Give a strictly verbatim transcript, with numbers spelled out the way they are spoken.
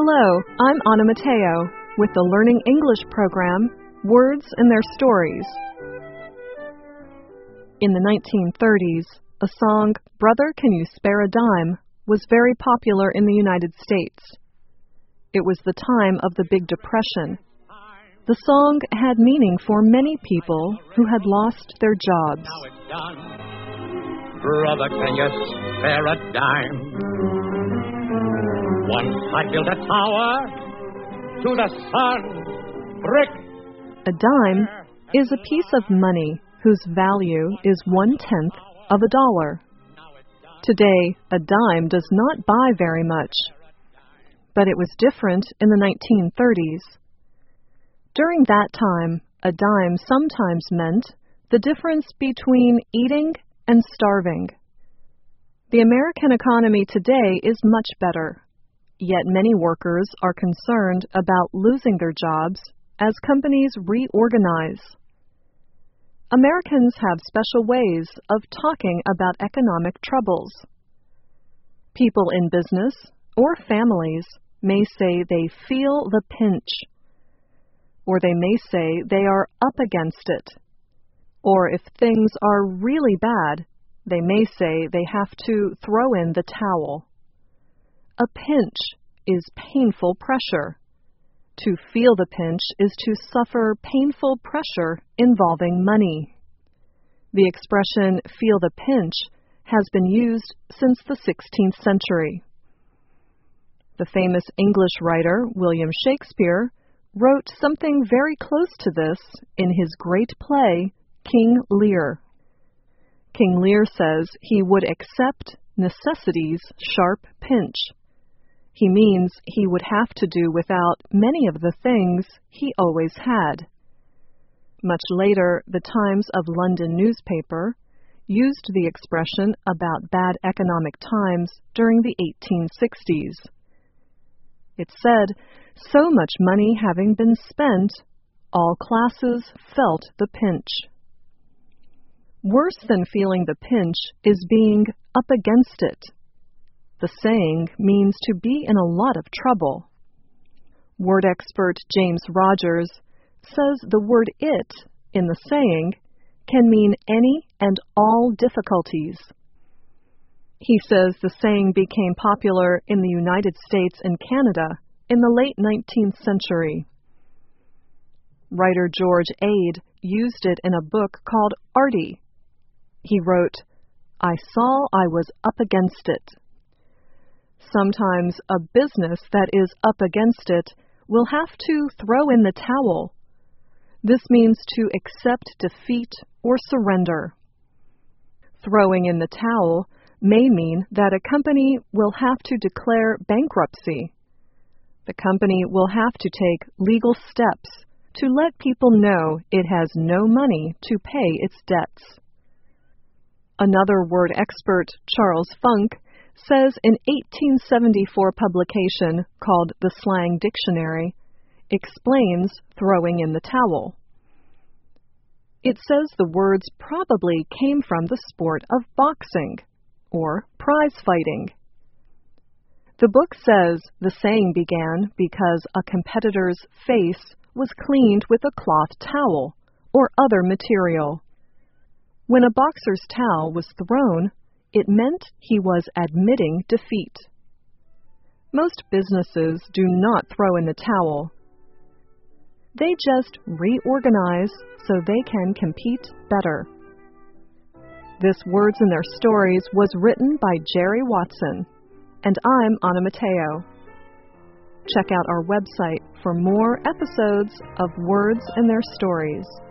Hello, I'm Anna Mateo with the Learning English program, Words and Their Stories. In the nineteen thirties, a song, Brother, Can You Spare a Dime, was very popular in the United States. It was the time of the Big Depression. The song had meaning for many people who had lost their jobs. Now it's done. Brother, can you spare a dime? Once I built a tower to the sun, brick. A dime is a piece of money whose value is one-tenth of a dollar. Today, a dime does not buy very much, but it was different in the nineteen thirties. During that time, a dime sometimes meant the difference between eating and starving. The American economy today is much better, yet many workers are concerned about losing their jobs as companies reorganize. Americans have special ways of talking about economic troubles. People in business or families may say they feel the pinch, or they may say they are up against it, or if things are really bad, they may say they have to throw in the towel. A pinch is painful pressure. To feel the pinch is to suffer painful pressure involving money. The expression feel the pinch has been used since the sixteenth century. The famous English writer William Shakespeare wrote something very close to this in his great play, King Lear. King Lear says he would accept necessity's sharp pinch. He means he would have to do without many of the things he always had. Much later, the Times of London newspaper used the expression about bad economic times during the eighteen sixties. It said, so much money having been spent, all classes felt the pinch. Worse than feeling the pinch is being up against it. The saying means to be in a lot of trouble. Word expert James Rogers says the word it in the saying can mean any and all difficulties. He says the saying became popular in the United States and Canada in the late nineteenth century. Writer George Ade used it in a book called Artie. He wrote, I saw I was up against it. Sometimes a business that is up against it will have to throw in the towel. This means to accept defeat or surrender. Throwing in the towel may mean that a company will have to declare bankruptcy. The company will have to take legal steps to let people know it has no money to pay its debts. Another word expert, Charles Funk, says an eighteen seventy-four publication called The Slang Dictionary explains throwing in the towel. It says the words probably came from the sport of boxing or prize fighting. The book says the saying began because a competitor's face was cleaned with a cloth towel or other material. When a boxer's towel was thrown, it meant he was admitting defeat. Most businesses do not throw in the towel. They just reorganize so they can compete better. This Words and Their Stories was written by Jerry Watson, and I'm Anna Mateo. Check out our website for more episodes of Words and Their Stories.